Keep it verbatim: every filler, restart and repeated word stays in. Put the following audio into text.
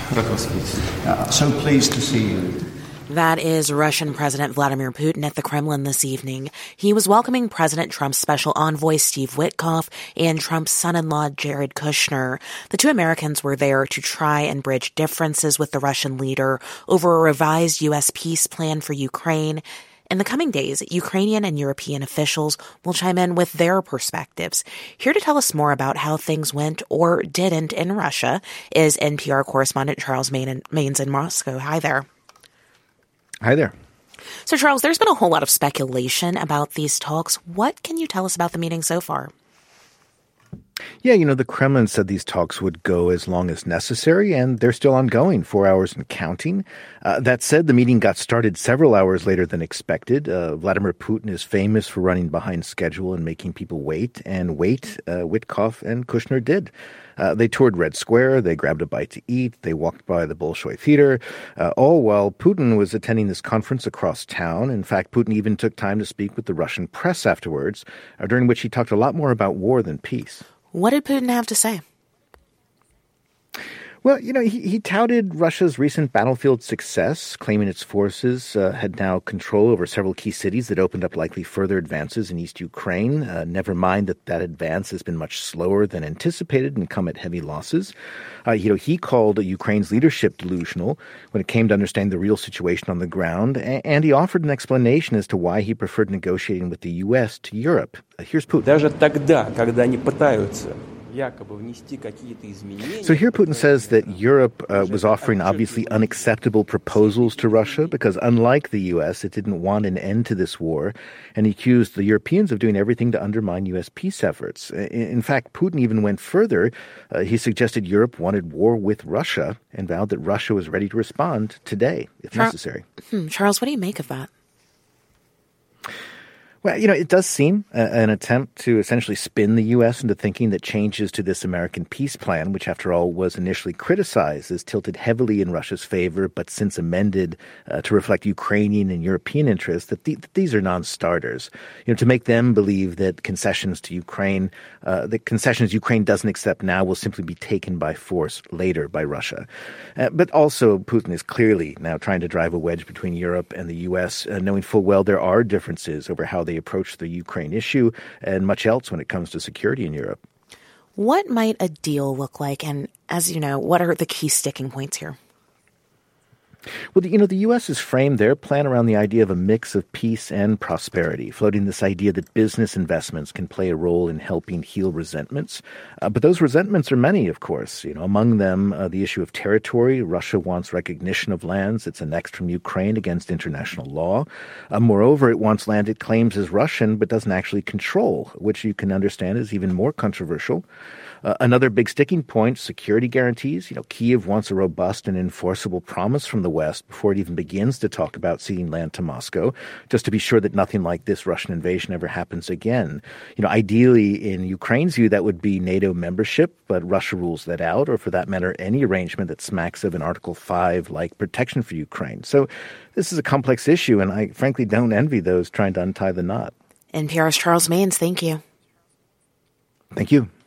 Uh, so pleased to see you. That is Russian President Vladimir Putin at the Kremlin this evening. He was welcoming President Trump's special envoy, Steve Witkoff, and Trump's son-in-law, Jared Kushner. The two Americans were there to try and bridge differences with the Russian leader over a revised U S peace plan for Ukraine. In the coming days, Ukrainian and European officials will chime in with their perspectives. Here to tell us more about how things went or didn't in Russia is N P R correspondent Charles Maynes in Moscow. Hi there. Hi there. So, Charles, there's been a whole lot of speculation about these talks. What can you tell us about the meeting so far? Yeah, you know, the Kremlin said these talks would go as long as necessary, and they're still ongoing, four hours and counting. Uh, that said, the meeting got started several hours later than expected. Uh, Vladimir Putin is famous for running behind schedule and making people wait, and wait, uh, Witkoff and Kushner did. Uh, they toured Red Square, they grabbed a bite to eat, they walked by the Bolshoi Theater, uh, all while Putin was attending this conference across town. In fact, Putin even took time to speak with the Russian press afterwards, uh, during which he talked a lot more about war than peace. What did Putin have to say? Well, you know, he, he touted Russia's recent battlefield success, claiming its forces uh, had now control over several key cities that opened up likely further advances in East Ukraine. Uh, never mind that that advance has been much slower than anticipated and come at heavy losses. Uh, you know, he called Ukraine's leadership delusional when it came to understanding the real situation on the ground, and, and he offered an explanation as to why he preferred negotiating with the U S to Europe. Uh, here's Putin. Даже тогда, когда они пытаются So here Putin says that Europe uh, was offering obviously unacceptable proposals to Russia because unlike the U S, it didn't want an end to this war, and he accused the Europeans of doing everything to undermine U S peace efforts. In fact, Putin even went further. Uh, he suggested Europe wanted war with Russia and vowed that Russia was ready to respond today, if Char- necessary. Hmm, Charles, what do you make of that? Well, you know, it does seem uh, an attempt to essentially spin the U S into thinking that changes to this American peace plan, which after all was initially criticized as tilted heavily in Russia's favor, but since amended uh, to reflect Ukrainian and European interests, that, the, that these are non-starters. You know, to make them believe that concessions to Ukraine, uh, the concessions Ukraine doesn't accept now will simply be taken by force later by Russia. Uh, but also, Putin is clearly now trying to drive a wedge between Europe and the U S, uh, knowing full well there are differences over how they approach the Ukraine issue and much else when it comes to security in Europe. What might a deal look like? And as you know, what are the key sticking points here? Well, you know, the U S has framed their plan around the idea of a mix of peace and prosperity, floating this idea that business investments can play a role in helping heal resentments. Uh, but those resentments are many, of course. You know, among them, uh, the issue of territory. Russia wants recognition of lands it's annexed from Ukraine against international law. Uh, moreover, it wants land it claims is Russian but doesn't actually control, which you can understand is even more controversial. Uh, another big sticking point, security guarantees. You know, Kyiv wants a robust and enforceable promise from the West before it even begins to talk about ceding land to Moscow, just to be sure that nothing like this Russian invasion ever happens again. You know, ideally, in Ukraine's view, that would be NATO membership, but Russia rules that out, or for that matter, any arrangement that smacks of an Article five-like protection for Ukraine. So this is a complex issue, and I frankly don't envy those trying to untie the knot. N P R's Charles Maynes, thank you. Thank you.